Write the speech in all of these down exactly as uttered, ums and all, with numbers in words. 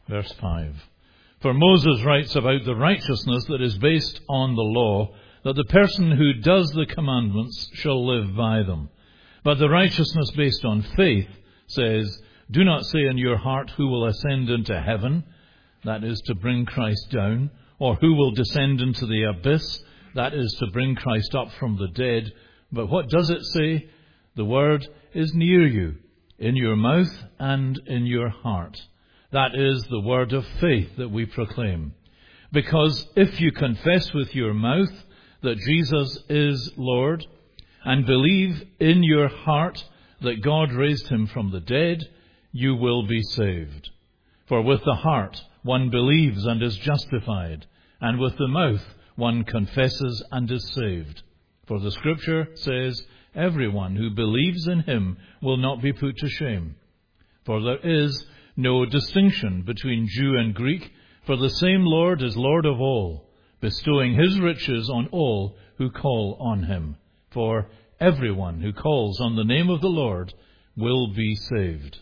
Verse five. For Moses writes about the righteousness that is based on the law, that the person who does the commandments shall live by them. But the righteousness based on faith says, do not say in your heart, who will ascend into heaven, that is to bring Christ down, or who will descend into the abyss, that is to bring Christ up from the dead. But what does it say? The word is near you, in your mouth and in your heart. That is the word of faith that we proclaim. Because if you confess with your mouth that Jesus is Lord, and believe in your heart that God raised him from the dead, you will be saved. For with the heart one believes and is justified, and with the mouth one confesses and is saved. For the Scripture says, everyone who believes in him will not be put to shame. For there is no distinction between Jew and Greek, for the same Lord is Lord of all, bestowing his riches on all who call on him. For everyone who calls on the name of the Lord will be saved.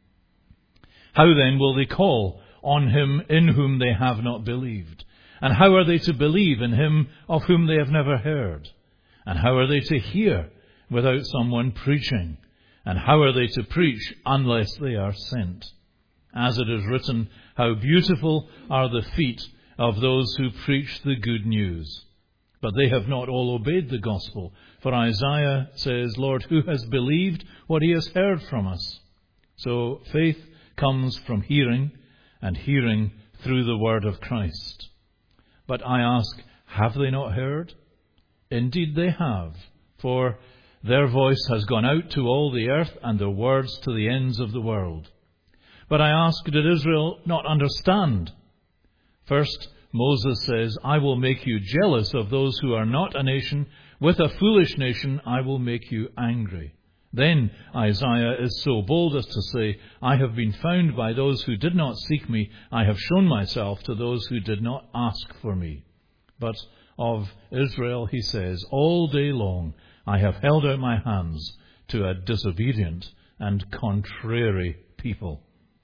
How then will they call on him in whom they have not believed? And how are they to believe in him of whom they have never heard? And how are they to hear without someone preaching? And how are they to preach unless they are sent? As it is written, how beautiful are the feet of those who preach the good news. But they have not all obeyed the gospel. For Isaiah says, Lord, who has believed what he has heard from us? So faith comes from hearing, and hearing through the word of Christ. But I ask, have they not heard? Indeed they have, for their voice has gone out to all the earth, and their words to the ends of the world. But I ask, did Israel not understand? First, Moses says, I will make you jealous of those who are not a nation. With a foolish nation I will make you angry. Then Isaiah is so bold as to say, I have been found by those who did not seek me. I have shown myself to those who did not ask for me. But of Israel he says, all day long I have held out my hands to a disobedient and contrary people.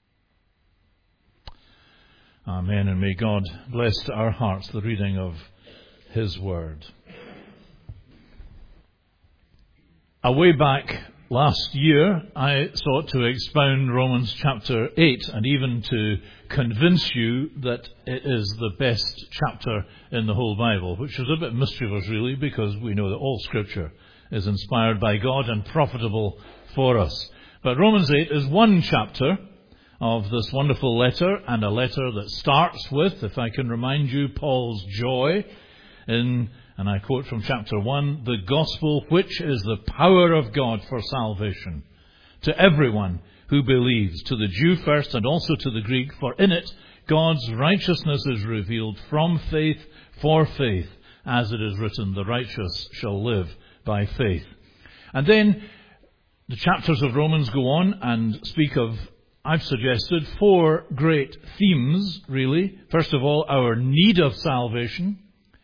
Amen, and may God bless to our hearts the reading of his word. Away back last year, I sought to expound Romans chapter eight and even to convince you that it is the best chapter in the whole Bible, which is a bit mischievous really, because we know that all Scripture is inspired by God and profitable for us. But Romans eight is one chapter of this wonderful letter, and a letter that starts with, if I can remind you, Paul's joy in, and I quote from chapter one, the gospel which is the power of God for salvation to everyone who believes, to the Jew first and also to the Greek, for in it God's righteousness is revealed from faith for faith, as it is written, the righteous shall live by faith. And then the chapters of Romans go on and speak of, I've suggested, four great themes, really. First of all, our need of salvation,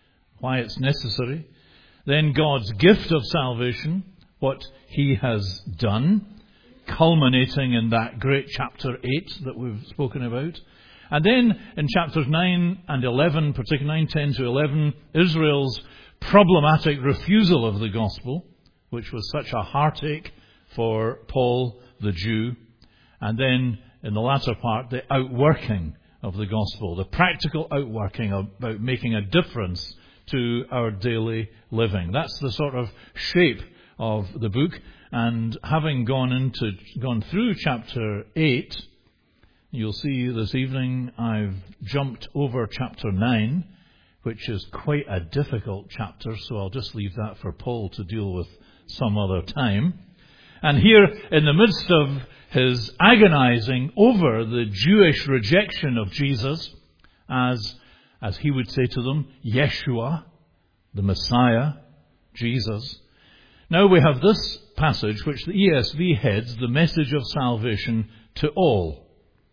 why it's necessary. Then God's gift of salvation, what he has done, culminating in that great chapter eight that we've spoken about. And then in chapters nine and eleven, particularly nine, ten to eleven, Israel's problematic refusal of the gospel, which was such a heartache for Paul the Jew. And then, in the latter part, the outworking of the gospel, the practical outworking about making a difference to our daily living. That's the sort of shape of the book. And having gone into gone through chapter eight, you'll see this evening I've jumped over chapter nine, which is quite a difficult chapter, so I'll just leave that for Paul to deal with some other time. And here, in the midst of his agonizing over the Jewish rejection of Jesus as, as he would say to them, Yeshua, the Messiah, Jesus. Now we have this passage which the E S V heads, the message of salvation to all.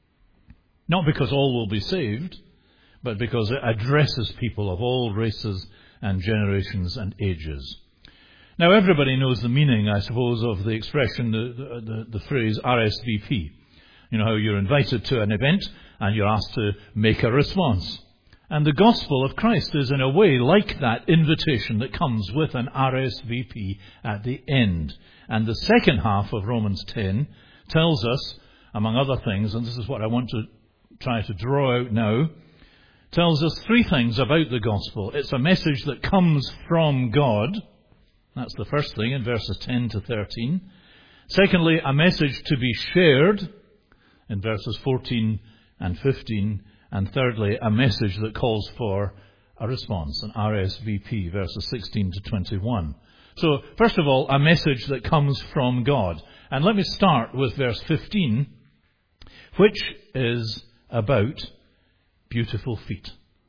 Not because all will be saved, but because it addresses people of all races and generations and ages. Now, everybody knows the meaning, I suppose, of the expression, the, the, the phrase R S V P. You know how you're invited to an event and you're asked to make a response. And the gospel of Christ is in a way like that invitation that comes with an R S V P at the end. And the second half of Romans ten tells us, among other things, and this is what I want to try to draw out now, tells us three things about the gospel. It's a message that comes from God. That's the first thing in verses ten to thirteen. Secondly, a message to be shared in verses fourteen and fifteen. And thirdly, a message that calls for a response, an R S V P, verses sixteen to twenty-one. So, first of all, a message that comes from God. And let me start with verse fifteen, which is about beautiful feet.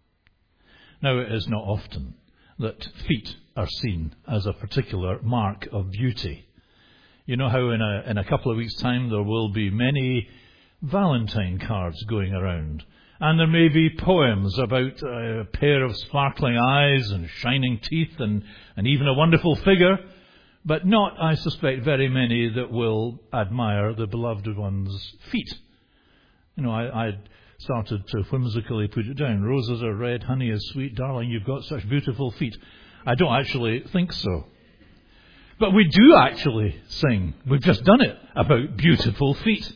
Now, it is not often that feet are seen as a particular mark of beauty. You know how in a, in a couple of weeks' time there will be many Valentine cards going around. And there may be poems about a pair of sparkling eyes and shining teeth and, and even a wonderful figure, but not, I suspect, very many that will admire the beloved one's feet. You know, I, I started to whimsically put it down. Roses are red, honey is sweet, darling, you've got such beautiful feet. I don't actually think so. But we do actually sing, we've just done it, about beautiful feet.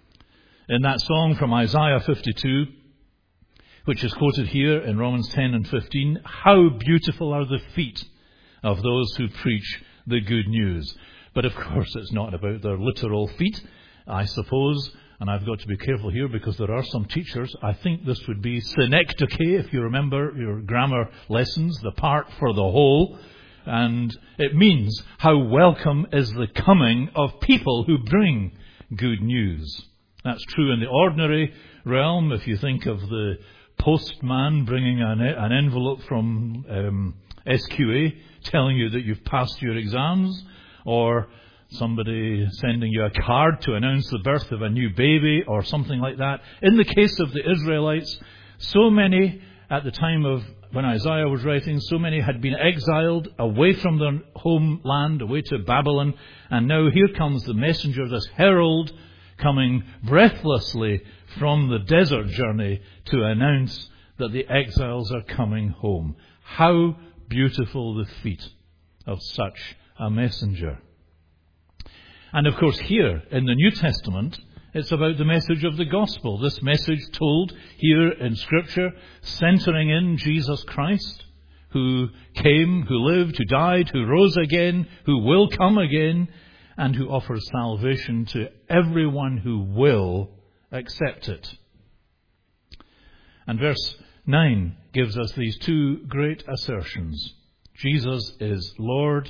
In that song from Isaiah fifty-two, which is quoted here in Romans ten and fifteen, how beautiful are the feet of those who preach the good news. But of course it's not about their literal feet, I suppose, and I've got to be careful here because there are some teachers, I think this would be synecdoche, if you remember your grammar lessons, the part for the whole, and it means how welcome is the coming of people who bring good news. That's true in the ordinary realm, if you think of the postman bringing an, an envelope from um, S Q A telling you that you've passed your exams, or somebody sending you a card to announce the birth of a new baby or something like that. In the case of the Israelites, so many at the time of when Isaiah was writing, so many had been exiled away from their homeland, away to Babylon, and now here comes the messenger, this herald, coming breathlessly from the desert journey to announce that the exiles are coming home. How beautiful the feet of such a messenger. And of course here in the New Testament, it's about the message of the gospel. This message told here in Scripture, centering in Jesus Christ, who came, who lived, who died, who rose again, who will come again, and who offers salvation to everyone who will accept it. And verse nine gives us these two great assertions. Jesus is Lord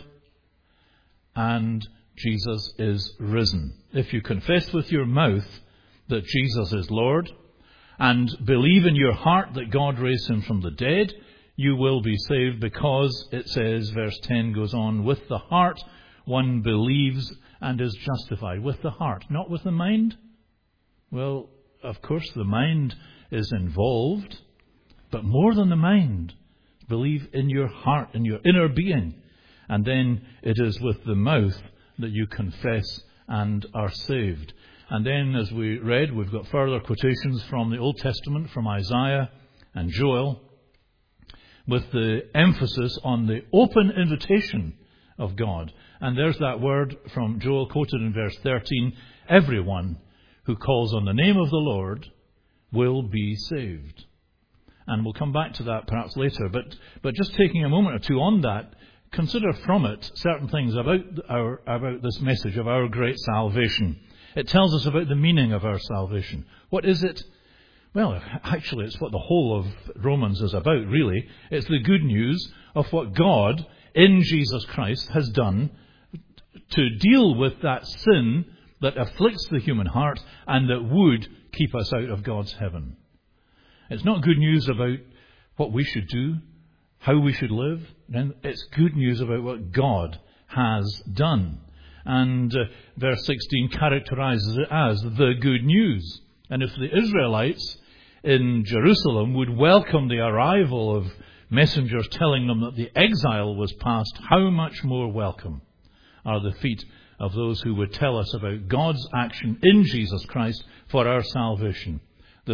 and Jesus is risen. If you confess with your mouth that Jesus is Lord and believe in your heart that God raised him from the dead, you will be saved, because it says, verse ten goes on, with the heart one believes and is justified. With the heart, not with the mind. Well, of course the mind is involved, but more than the mind. Believe in your heart, in your inner being. And then it is with the mouth that you confess and are saved. And then, as we read, we've got further quotations from the Old Testament, from Isaiah and Joel, with the emphasis on the open invitation of God. And there's that word from Joel quoted in verse thirteen, everyone who calls on the name of the Lord will be saved. And we'll come back to that perhaps later. But, but just taking a moment or two on that, consider from it certain things about our about this message of our great salvation. It tells us about the meaning of our salvation. What is it? Well, actually, it's what the whole of Romans is about, really. It's the good news of what God, in Jesus Christ, has done to deal with that sin that afflicts the human heart and that would keep us out of God's heaven. It's not good news about what we should do, how we should live. It's good news about what God has done. And uh, verse sixteen characterizes it as the good news. And if the Israelites in Jerusalem would welcome the arrival of messengers telling them that the exile was past, how much more welcome are the feet of those who would tell us about God's action in Jesus Christ for our salvation. This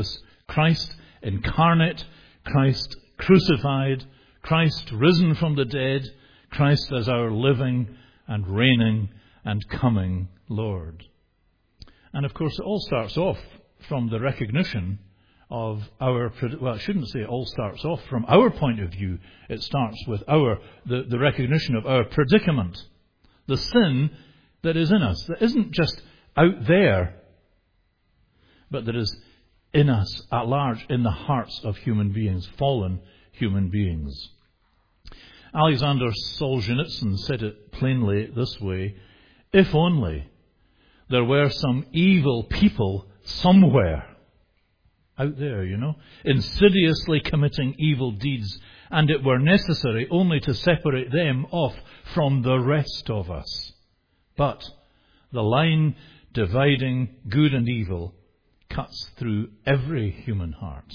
Christ incarnate, Christ crucified, Christ risen from the dead, Christ as our living and reigning and coming Lord. And of course it all starts off from the recognition of our, well, I shouldn't say it all starts off from our point of view. It starts with our, the, the recognition of our predicament. The sin that is in us, that isn't just out there, but that is in us at large, in the hearts of human beings, fallen human beings. Alexander Solzhenitsyn said it plainly this way: if only there were some evil people somewhere out there, you know, insidiously committing evil deeds, and it were necessary only to separate them off from the rest of us. But the line dividing good and evil cuts through every human heart.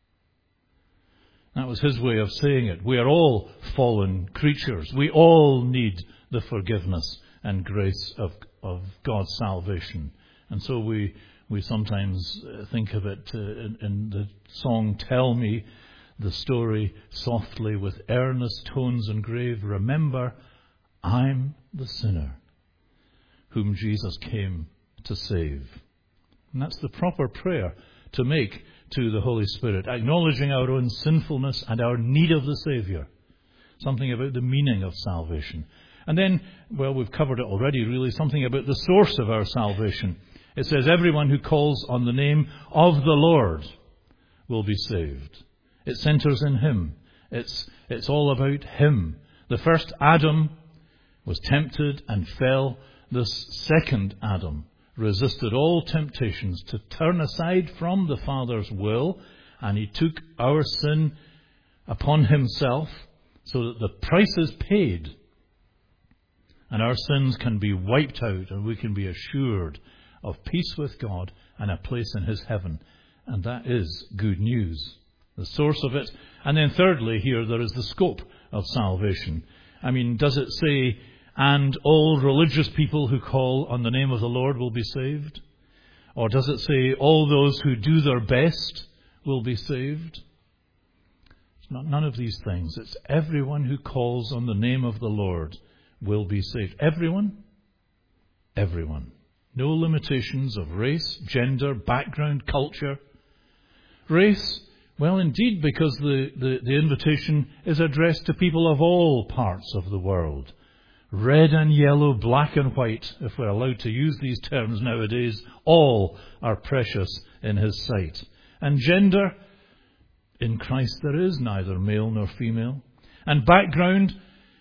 That was his way of saying it. We are all fallen creatures. We all need the forgiveness and grace of, of God's salvation. And so we we sometimes think of it uh, in, in the song, Tell Me the Story Softly with Earnest Tones and Grave. Remember, I'm the sinner whom Jesus came to save. And that's the proper prayer to make to the Holy Spirit, acknowledging our own sinfulness and our need of the Saviour. Something about the meaning of salvation. And then, well, we've covered it already, really, something about the source of our salvation. It says, everyone who calls on the name of the Lord will be saved. It centres in Him. It's, it's all about Him. The first Adam was tempted and fell. This second Adam resisted all temptations to turn aside from the Father's will, and he took our sin upon himself so that the price is paid and our sins can be wiped out and we can be assured of peace with God and a place in His heaven. And that is good news, the source of it. And then thirdly, here there is the scope of salvation. I mean, does it say, and all religious people who call on the name of the Lord will be saved? Or does it say all those who do their best will be saved? It's not none of these things. It's everyone who calls on the name of the Lord will be saved. Everyone? Everyone. No limitations of race, gender, background, culture. Race? Well, indeed, because the, the, the invitation is addressed to people of all parts of the world. Red and yellow, black and white, if we're allowed to use these terms nowadays, all are precious in His sight. And gender, in Christ there is neither male nor female. And background,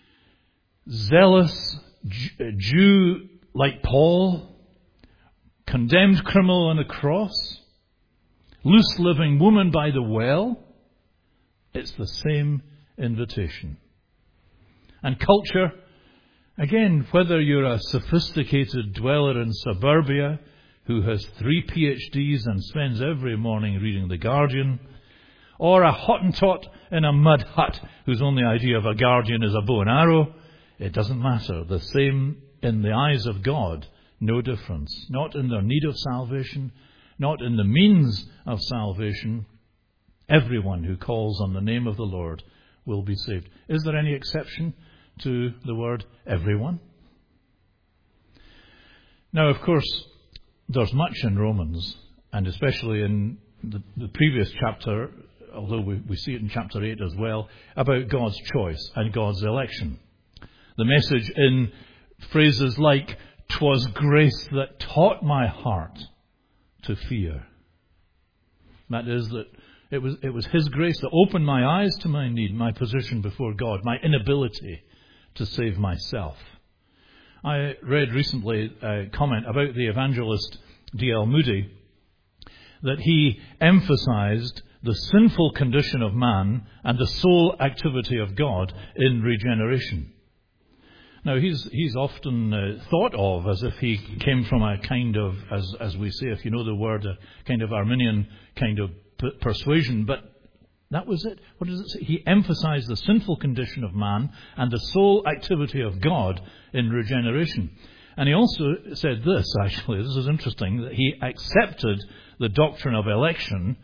zealous Jew like Paul, condemned criminal on the cross, loose living woman by the well. It's the same invitation. And culture, again, whether you're a sophisticated dweller in suburbia who has three P H Ds and spends every morning reading The Guardian, or a Hottentot in a mud hut whose only idea of a guardian is a bow and arrow, it doesn't matter. The same in the eyes of God, no difference. Not in their need of salvation, not in the means of salvation. Everyone who calls on the name of the Lord will be saved. Is there any exception to the word everyone? Now, of course, there's much in Romans, and especially in the, the previous chapter, although we, we see it in chapter eight as well, about God's choice and God's election. The message in phrases like, "'Twas grace that taught my heart to fear." That is, that it was, it was His grace that opened my eyes to my need, my position before God, my inability to save myself. I read recently a comment about the evangelist D L Moody that he emphasized the sinful condition of man and the sole activity of God in regeneration. Now, he's he's often uh, thought of as if he came from a kind of, as as we say, if you know the word, a kind of Arminian kind of p- persuasion, but that was it. What does it say? He emphasized the sinful condition of man and the sole activity of God in regeneration. And he also said this, actually, this is interesting, that he accepted the doctrine of election,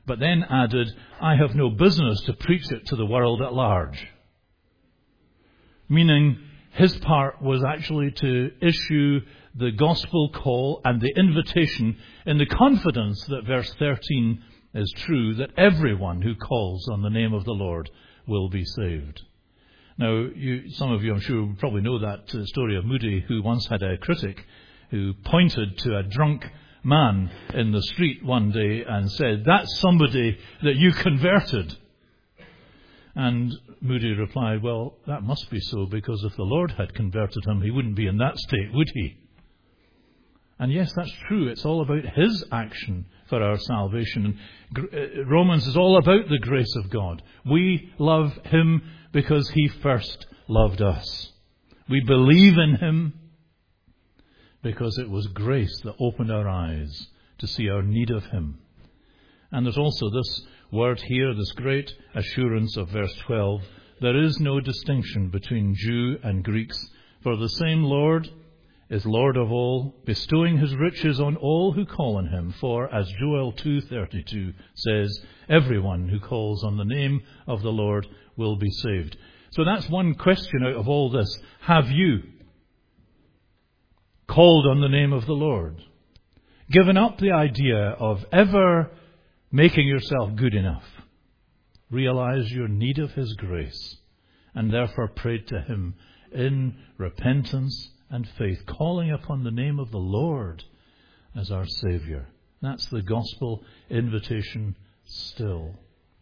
but then added, I have no business to preach it to the world at large. Meaning, his part was actually to issue the gospel call and the invitation in the confidence that verse thirteen is true, that everyone who calls on the name of the Lord will be saved. Now, you, some of you, I'm sure, probably know that uh, story of Moody, who once had a critic who pointed to a drunk man in the street one day and said, that's somebody that you converted. And Moody replied, well, that must be so, because if the Lord had converted him, he wouldn't be in that state, would he? And yes, that's true. It's all about his action for our salvation. And Romans is all about the grace of God. We love him because he first loved us. We believe in him because it was grace that opened our eyes to see our need of him. And there's also this word here, this great assurance of verse twelve. There is no distinction between Jew and Greeks, for the same Lord is Lord of all, bestowing his riches on all who call on him. For, as Joel two thirty-two says, everyone who calls on the name of the Lord will be saved. So that's one question out of all this. Have you called on the name of the Lord? Given up the idea of ever making yourself good enough? Realize your need of his grace, and therefore prayed to him in repentance and faith, calling upon the name of the Lord as our Saviour. That's the gospel invitation still.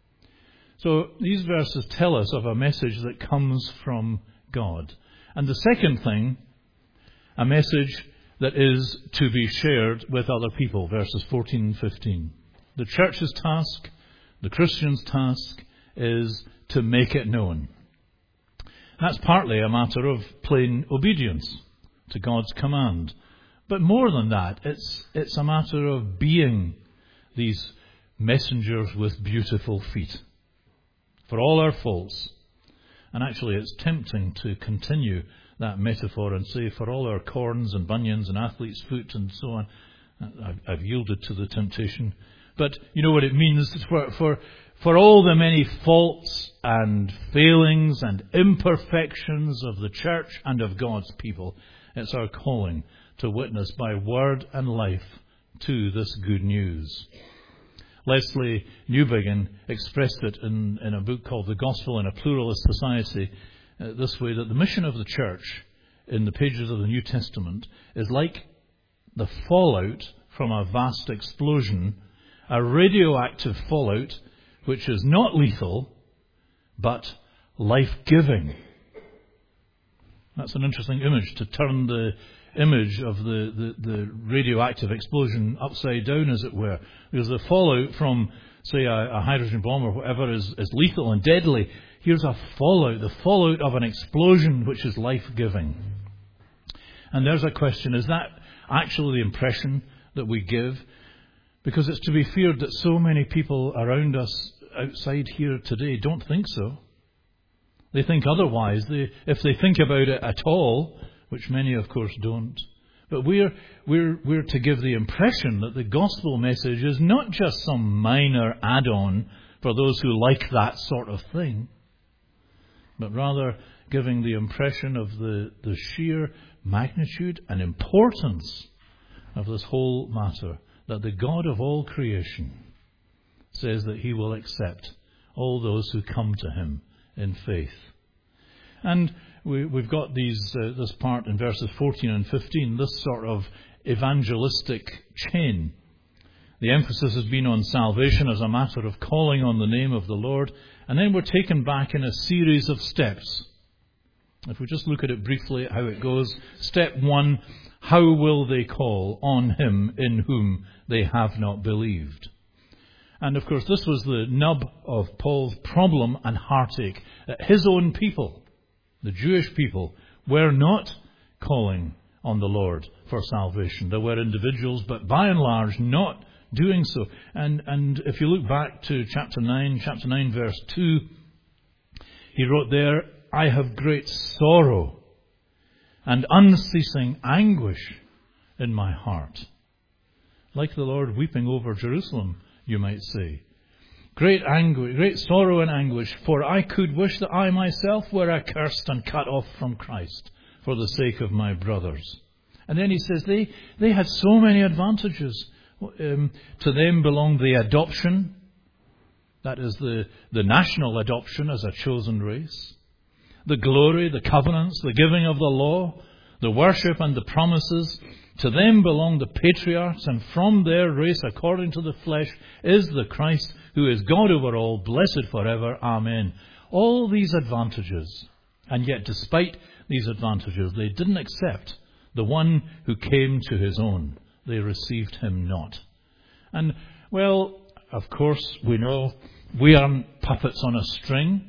So these verses tell us of a message that comes from God. And the second thing, a message that is to be shared with other people, verses fourteen and fifteen. The church's task, the Christian's task, is to make it known. That's partly a matter of plain obedience to God's command. But more than that, it's it's a matter of being these messengers with beautiful feet. For all our faults. And actually it's tempting to continue that metaphor and say for all our corns and bunions and athlete's foot and so on. I've, I've yielded to the temptation. But you know what it means for, for, for all the many faults and failings and imperfections of the church and of God's people. It's our calling to witness by word and life to this good news. Leslie Newbigin expressed it in, in a book called The Gospel in a Pluralist Society uh, this way, that the mission of the church in the pages of the New Testament is like the fallout from a vast explosion, a radioactive fallout which is not lethal but life-giving. That's an interesting image, to turn the image of the, the, the radioactive explosion upside down, as it were. Because the fallout from, say, a, a hydrogen bomb or whatever is, is lethal and deadly. Here's a fallout, the fallout of an explosion which is life-giving. And there's a question, is that actually the impression that we give? Because it's to be feared that so many people around us outside here today don't think so. They think otherwise. They, if they think about it at all, which many, of course, don't. But we're, we're, we're to give the impression that the gospel message is not just some minor add-on for those who like that sort of thing, but rather giving the impression of the, the sheer magnitude and importance of this whole matter, that the God of all creation says that he will accept all those who come to him in faith. And we, we've got these uh, this part in verses fourteen and fifteen, this sort of evangelistic chain. The emphasis has been on salvation as a matter of calling on the name of the Lord, and then we're taken back in a series of steps. If we just look at it briefly, how it goes. Step one, how will they call on him in whom they have not believed? And of course, this was the nub of Paul's problem and heartache, that his own people, the Jewish people, were not calling on the Lord for salvation. There were individuals, but by and large not doing so. And and if you look back to chapter nine, chapter nine verse two, he wrote there, I have great sorrow and unceasing anguish in my heart. Like the Lord weeping over Jerusalem, you might say. Great anguish, great sorrow and anguish, for I could wish that I myself were accursed and cut off from Christ for the sake of my brothers. And then he says they, they had so many advantages. Um, to them belonged the adoption, that is the, the national adoption as a chosen race, the glory, the covenants, the giving of the law, the worship and the promises. To them belong the patriarchs, and from their race, according to the flesh, is the Christ, who is God over all, blessed forever. Amen. All these advantages, and yet despite these advantages, they didn't accept the one who came to his own. They received him not. And, well, of course, we know we aren't puppets on a string.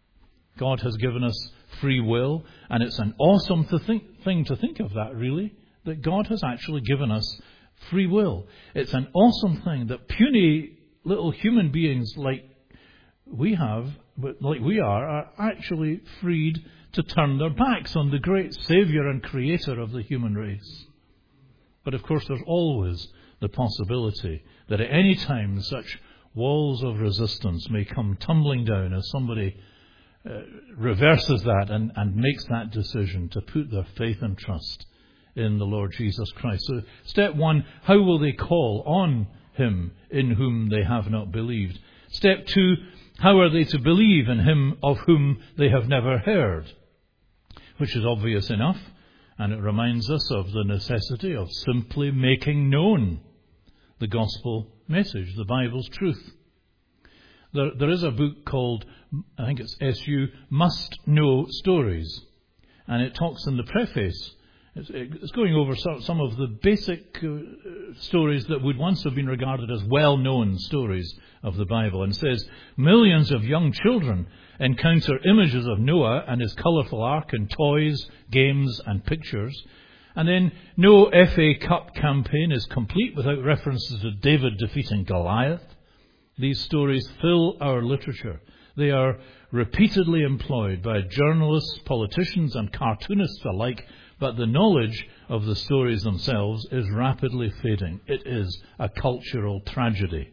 God has given us free will, and it's an awesome to think, thing to think of that, really. That God has actually given us free will. It's an awesome thing that puny little human beings like we have, like we are, are actually freed to turn their backs on the great Saviour and Creator of the human race. But of course there's always the possibility that at any time such walls of resistance may come tumbling down as somebody uh, reverses that and, and makes that decision to put their faith and trust in the Lord Jesus Christ. So step one, how will they call on him in whom they have not believed? Step two, how are they to believe in him of whom they have never heard? Which is obvious enough, and it reminds us of the necessity of simply making known the gospel message, the Bible's truth. There, there is a book called, I think it's S U, Must Know Stories, and it talks in the preface. It's going over some of the basic uh, stories that would once have been regarded as well-known stories of the Bible, and says millions of young children encounter images of Noah and his colourful ark in toys, games and pictures. And then no F A Cup campaign is complete without references to David defeating Goliath. These stories fill our literature. They are repeatedly employed by journalists, politicians and cartoonists alike, but the knowledge of the stories themselves is rapidly fading. It is a cultural tragedy.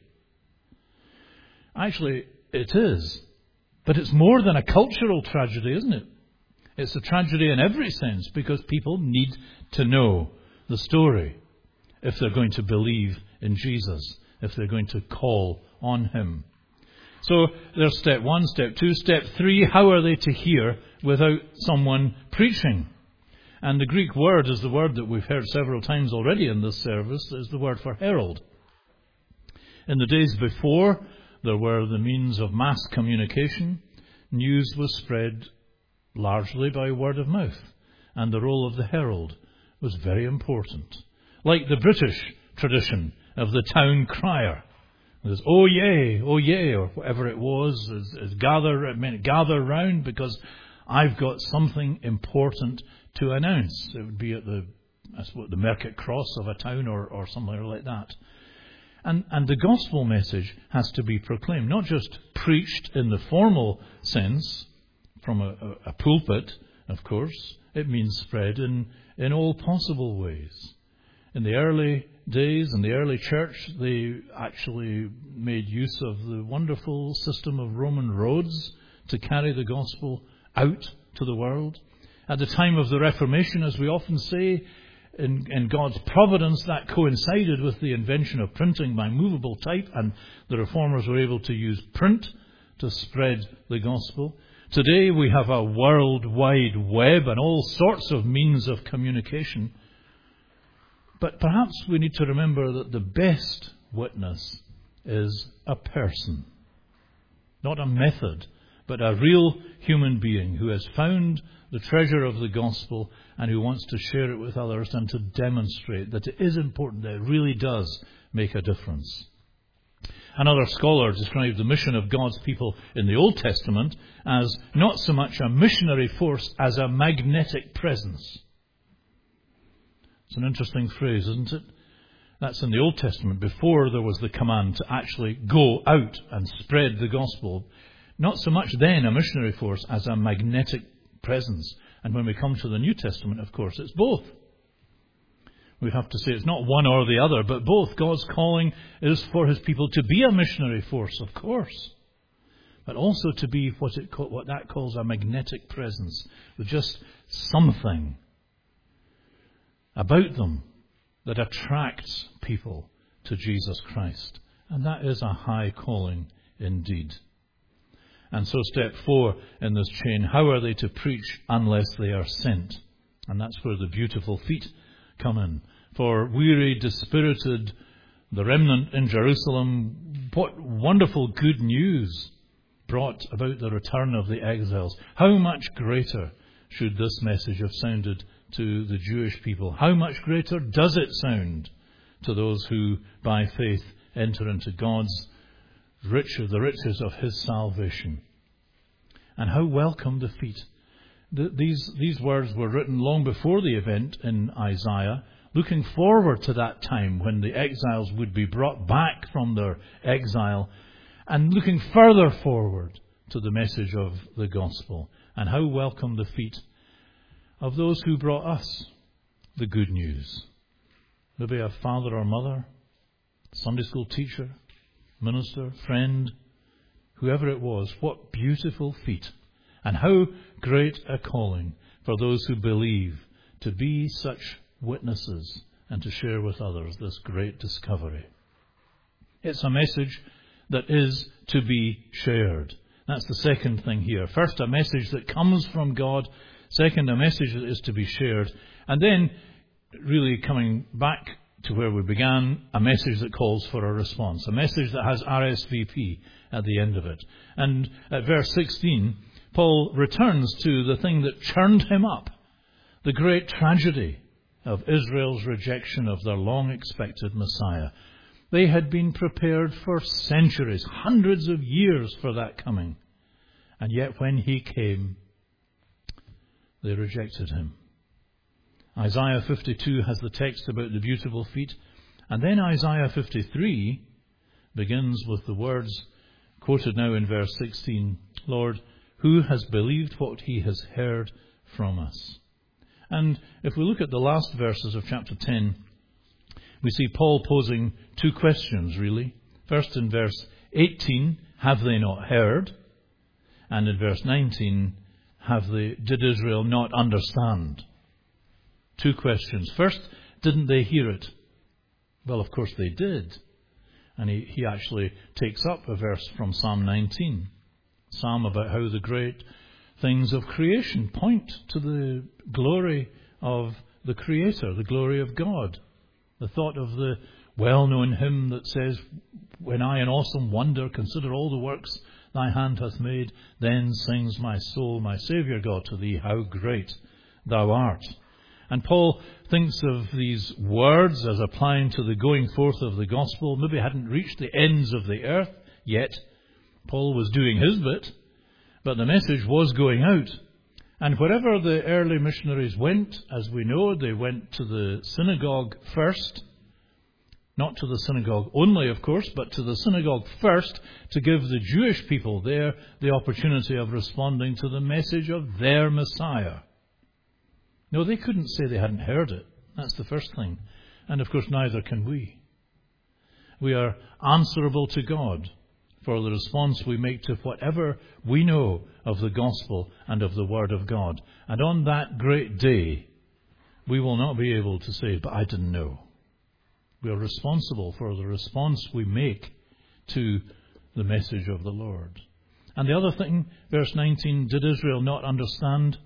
Actually, it is. But it's more than a cultural tragedy, isn't it? It's a tragedy in every sense, because people need to know the story if they're going to believe in Jesus, if they're going to call on him. So there's step one, step two, step three. How are they to hear without someone preaching? And the Greek word is the word that we've heard several times already in this service, is the word for herald. In the days before there were the means of mass communication, news was spread largely by word of mouth, and the role of the herald was very important. Like the British tradition of the town crier. There's oh yay, oh yay, or whatever it was, is, is gather, it meant gather round because I've got something important to announce. It would be at the, I suppose, the market cross of a town or, or somewhere like that. And, and the gospel message has to be proclaimed, not just preached in the formal sense from a, a, a pulpit, of course. It means spread in, in all possible ways. In the early days, in the early church, they actually made use of the wonderful system of Roman roads to carry the gospel out to the world. At the time of the Reformation, as we often say, in, in God's providence, that coincided with the invention of printing by movable type, and the reformers were able to use print to spread the gospel. Today we have a world wide web and all sorts of means of communication. But perhaps we need to remember that the best witness is a person. Not a method, but a real human being who has found the treasure of the gospel and who wants to share it with others and to demonstrate that it is important, that it really does make a difference. Another scholar described the mission of God's people in the Old Testament as not so much a missionary force as a magnetic presence. It's an interesting phrase, isn't it? That's in the Old Testament, before there was the command to actually go out and spread the gospel. Not so much then a missionary force as a magnetic presence. And when we come to the New Testament, of course, it's both. we have to say it's not one or the other, but both. God's calling is for his people to be a missionary force, of course, but also to be what it what that calls a magnetic presence, with just something about them that attracts people to Jesus Christ. And that is a high calling indeed. And so step four in this chain, how are they to preach unless they are sent? And that's where the beautiful feet come in. For weary, dispirited, the remnant in Jerusalem, what wonderful good news brought about the return of the exiles. How much greater should this message have sounded to the Jewish people? How much greater does it sound to those who, by faith, enter into God's riches, the riches of his salvation? And how welcome the feet. The, these, these words were written long before the event in Isaiah, looking forward to that time when the exiles would be brought back from their exile, and looking further forward to the message of the gospel. And how welcome the feet of those who brought us the good news. Maybe a father or mother, Sunday school teacher, minister, friend, whoever it was. What beautiful feet. And how great a calling for those who believe to be such witnesses and to share with others this great discovery. It's a message that is to be shared. That's the second thing here. First, a message that comes from God. Second, a message that is to be shared. And then, really coming back to where we began, a message that calls for a response. A message that has R S V P at the end of it. And at verse sixteen, Paul returns to the thing that churned him up. The great tragedy of Israel's rejection of their long-expected Messiah. They had been prepared for centuries, hundreds of years for that coming. And yet when he came, they rejected him. Isaiah fifty-two has the text about the beautiful feet. And then Isaiah fifty-three begins with the words quoted now in verse sixteen. Lord, who has believed what he has heard from us? And if we look at the last verses of chapter ten, we see Paul posing two questions, really. First in verse eighteen, have they not heard? And in verse nineteen, have they, did Israel not understand? Two questions. First, didn't they hear it? Well, of course they did. And he, he actually takes up a verse from Psalm nineteen. Psalm about how the great things of creation point to the glory of the Creator, the glory of God. The thought of the well-known hymn that says, when I in awesome wonder consider all the works thy hand hath made, then sings my soul, my Saviour God, to thee, how great thou art. And Paul thinks of these words as applying to the going forth of the gospel. Maybe hadn't reached the ends of the earth yet. Paul was doing his bit, but the message was going out. And wherever the early missionaries went, as we know, they went to the synagogue first. Not to the synagogue only, of course, but to the synagogue first to give the Jewish people there the opportunity of responding to the message of their Messiah. No, they couldn't say they hadn't heard it. That's the first thing. And of course, neither can we. We are answerable to God for the response we make to whatever we know of the gospel and of the word of God. And on that great day, we will not be able to say, but I didn't know. We are responsible for the response we make to the message of the Lord. And the other thing, verse nineteen, did Israel not understand?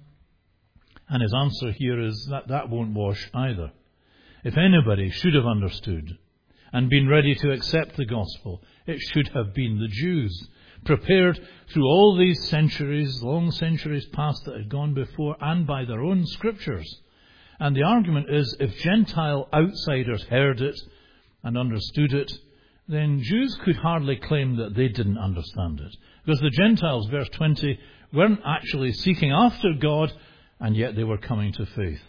And his answer here is that that won't wash either. If anybody should have understood and been ready to accept the gospel, it should have been the Jews, prepared through all these centuries, long centuries past that had gone before, and by their own scriptures. And the argument is, if Gentile outsiders heard it and understood it, then Jews could hardly claim that they didn't understand it. Because the Gentiles, verse twenty, weren't actually seeking after God, and yet they were coming to faith.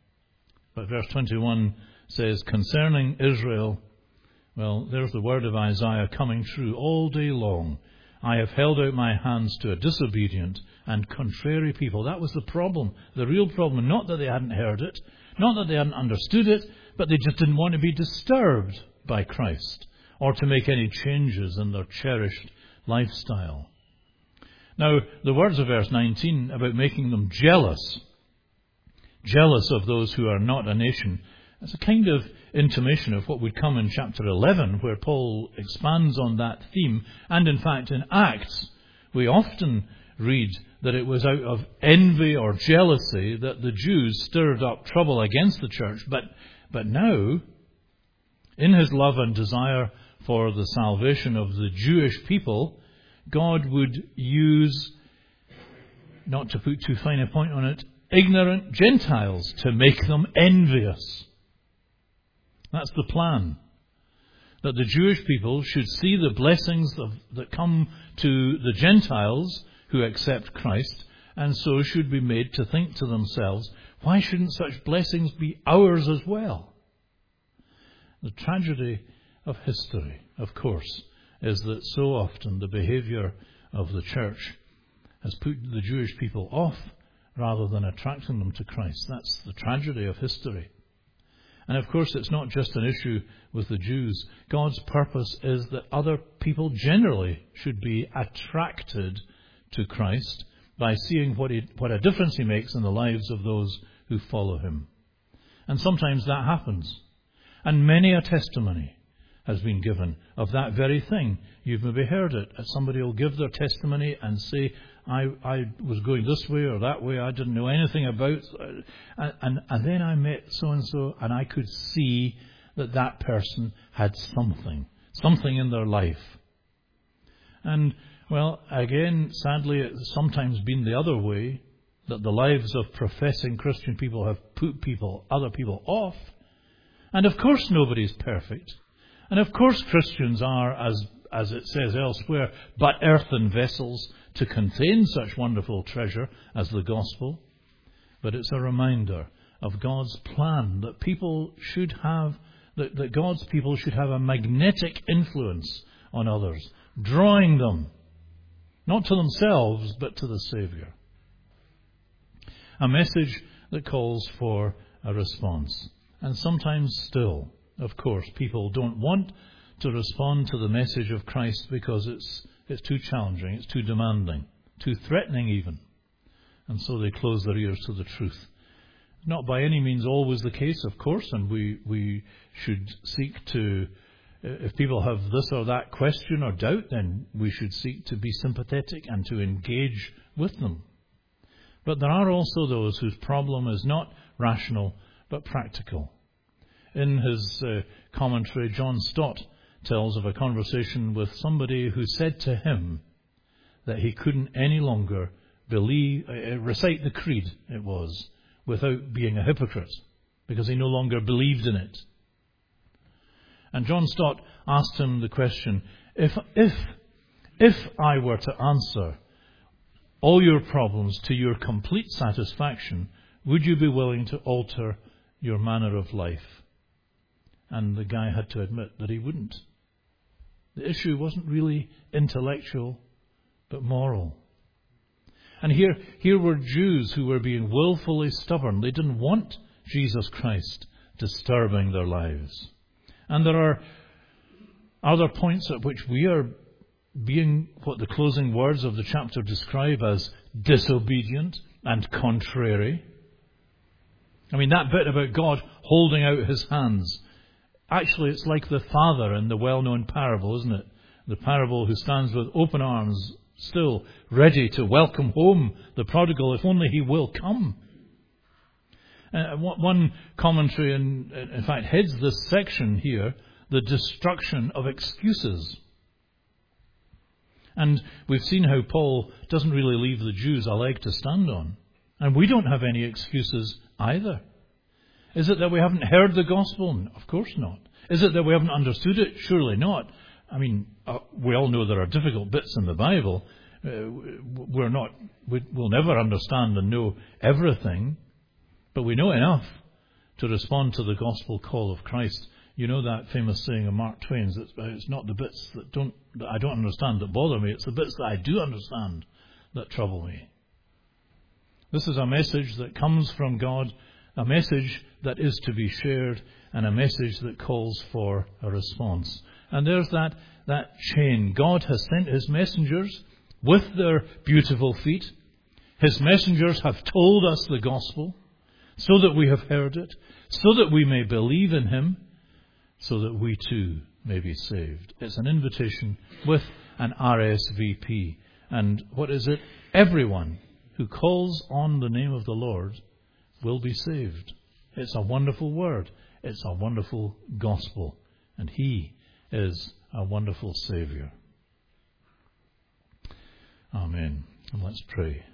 But verse twenty-one says, concerning Israel, well, there's the word of Isaiah coming true all day long. I have held out my hands to a disobedient and contrary people. That was the problem, the real problem. Not that they hadn't heard it, not that they hadn't understood it, but they just didn't want to be disturbed by Christ or to make any changes in their cherished lifestyle. Now, the words of verse nineteen about making them jealous, jealous of those who are not a nation, it's a kind of intimation of what would come in chapter eleven, where Paul expands on that theme. And in fact, in Acts, we often read that it was out of envy or jealousy that the Jews stirred up trouble against the church. But, but now, in his love and desire for the salvation of the Jewish people, God would use, not to put too fine a point on it, ignorant Gentiles to make them envious. That's the plan. That the Jewish people should see the blessings of, that come to the Gentiles who accept Christ, and so should be made to think to themselves, why shouldn't such blessings be ours as well? The tragedy of history, of course, is that so often the behaviour of the church has put the Jewish people off rather than attracting them to Christ. That's the tragedy of history. And of course, it's not just an issue with the Jews. God's purpose is that other people generally should be attracted to Christ by seeing what, he, what a difference he makes in the lives of those who follow him. And sometimes that happens. And many a testimony has been given of that very thing. You've maybe heard it. Somebody will give their testimony and say, I, I was going this way or that way, I didn't know anything about, and, and, and then I met so-and-so, and I could see that that person had something, something in their life. And, well, again, sadly, it's sometimes been the other way, that the lives of professing Christian people have put people, other people off. And of course nobody's perfect. And of course Christians are, as as it says elsewhere, but earthen vessels to contain such wonderful treasure as the gospel. But it's a reminder of God's plan that people should have, that, that God's people should have a magnetic influence on others, drawing them, not to themselves, but to the Saviour. A message that calls for a response. And sometimes still, of course, people don't want to respond to the message of Christ because it's it's too challenging, it's too demanding, too threatening even. And so they close their ears to the truth. Not by any means always the case, of course, and we, we should seek to, if people have this or that question or doubt, then we should seek to be sympathetic and to engage with them. But there are also those whose problem is not rational but practical. In his uh, commentary, John Stott tells of a conversation with somebody who said to him that he couldn't any longer believe, uh, recite the creed, it was, without being a hypocrite, because he no longer believed in it. And John Stott asked him the question, if, if, if I were to answer all your problems to your complete satisfaction, would you be willing to alter your manner of life? And the guy had to admit that he wouldn't. The issue wasn't really intellectual, but moral. And here, here were Jews who were being willfully stubborn. They didn't want Jesus Christ disturbing their lives. And there are other points at which we are being what the closing words of the chapter describe as disobedient and contrary. I mean, that bit about God holding out his hands. Actually, it's like the father in the well-known parable, isn't it? The parable who stands with open arms, still ready to welcome home the prodigal, if only he will come. Uh, one commentary, in, in fact, heads this section here, the destruction of excuses. And we've seen how Paul doesn't really leave the Jews a leg to stand on. And we don't have any excuses either. Is it that we haven't heard the gospel? Of course not. Is it that we haven't understood it? Surely not. I mean, uh, we all know there are difficult bits in the Bible. Uh, we're not, we, we'll never understand and know everything, but we know enough to respond to the gospel call of Christ. You know that famous saying of Mark Twain's, it's, it's not the bits that don't that I don't understand that bother me, it's the bits that I do understand that trouble me. This is a message that comes from God a message that is to be shared, and a message that calls for a response. And there's that, that chain. God has sent his messengers with their beautiful feet. His messengers have told us the gospel so that we have heard it, so that we may believe in him, so that we too may be saved. It's an invitation with an R S V P. And what is it? Everyone who calls on the name of the Lord will be saved. It's a wonderful word. It's a wonderful gospel. And he is a wonderful Saviour. Amen. And let's pray.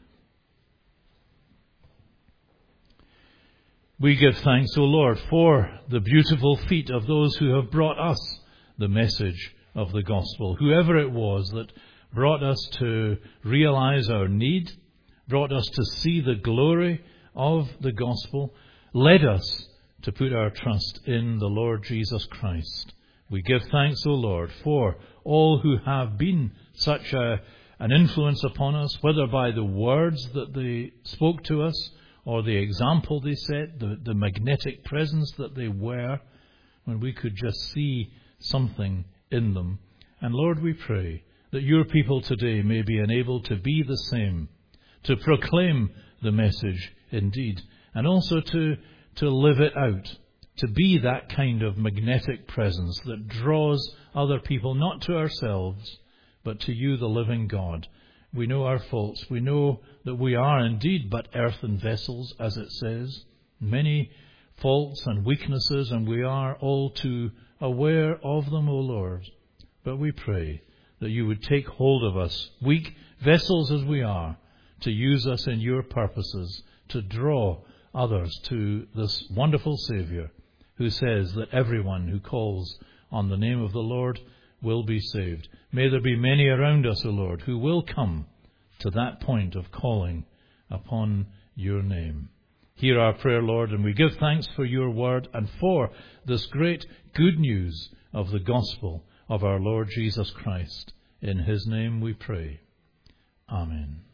We give thanks, O Lord, for the beautiful feet of those who have brought us the message of the gospel. Whoever it was that brought us to realize our need, brought us to see the glory of the gospel, led us to put our trust in the Lord Jesus Christ. We give thanks, O Lord, for all who have been such a, an influence upon us, whether by the words that they spoke to us, or the example they set, the, the magnetic presence that they were, when we could just see something in them. And Lord, we pray that your people today may be enabled to be the same, to proclaim the message indeed, and also to, to live it out, to be that kind of magnetic presence that draws other people not to ourselves, but to you, the living God. We know our faults. We know that we are indeed but earthen vessels, as it says. Many faults and weaknesses, and we are all too aware of them, O Lord. But we pray that you would take hold of us, weak vessels as we are, to use us in your purposes, to draw others to this wonderful Saviour, who says that everyone who calls on the name of the Lord will be saved. May there be many around us, O Lord, who will come to that point of calling upon your name. Hear our prayer, Lord, and we give thanks for your word and for this great good news of the gospel of our Lord Jesus Christ. In his name we pray. Amen.